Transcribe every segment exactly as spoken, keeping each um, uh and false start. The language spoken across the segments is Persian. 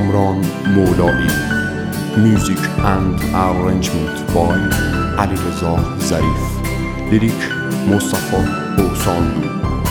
کامران مولایی. Music and arrangement by علیرضا ظریف. لیریک مصطفی اوسانلو.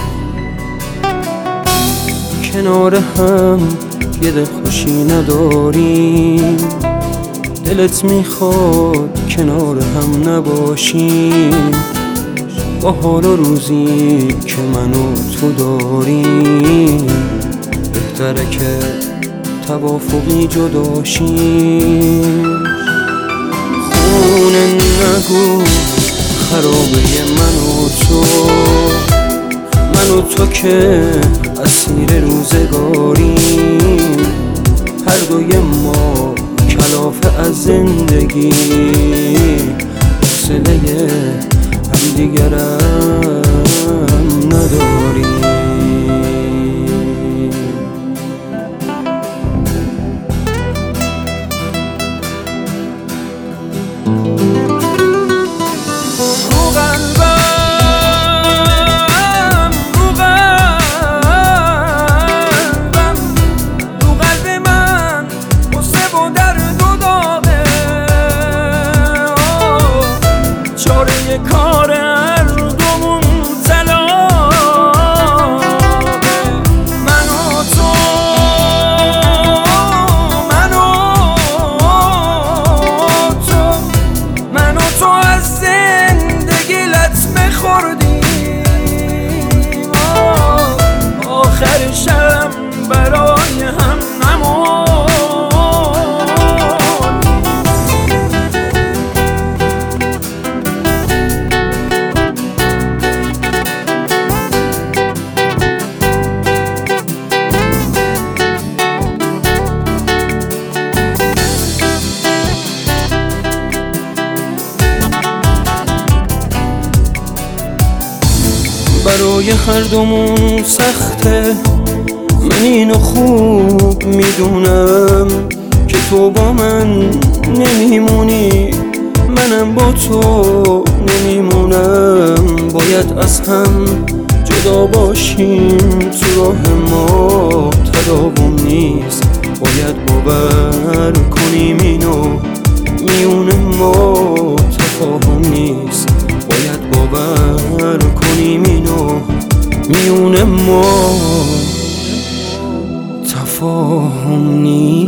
کنار هم یه دل خوشی نداریم، دلت میخواد کنار هم نباشیم. با حال و روزی که من و تو داریم، بهتره که توافقی جداشیم. خونه نگو خرابه من و تو، من و تو که اسیر روزگاریم. هر دوی ما کلافه از زندگی، حوصله همدیگرم نداریم. کار هر دومون طلاقه. من و تو، من و تو، من و تو از زندگی لطمه خوردیم. آخرشم برای هم نمون. برای هر دومون سخته، من اینو خوب میدونم که تو با من نمیمونی، منم با تو نمیمونم. باید از هم جدا باشیم، تو راه ما تداوم نیست. باید باور کنیم اینو، میون ما تفاهم نیست. باید باور کنیم اینو، میون ما تفاهم نیست.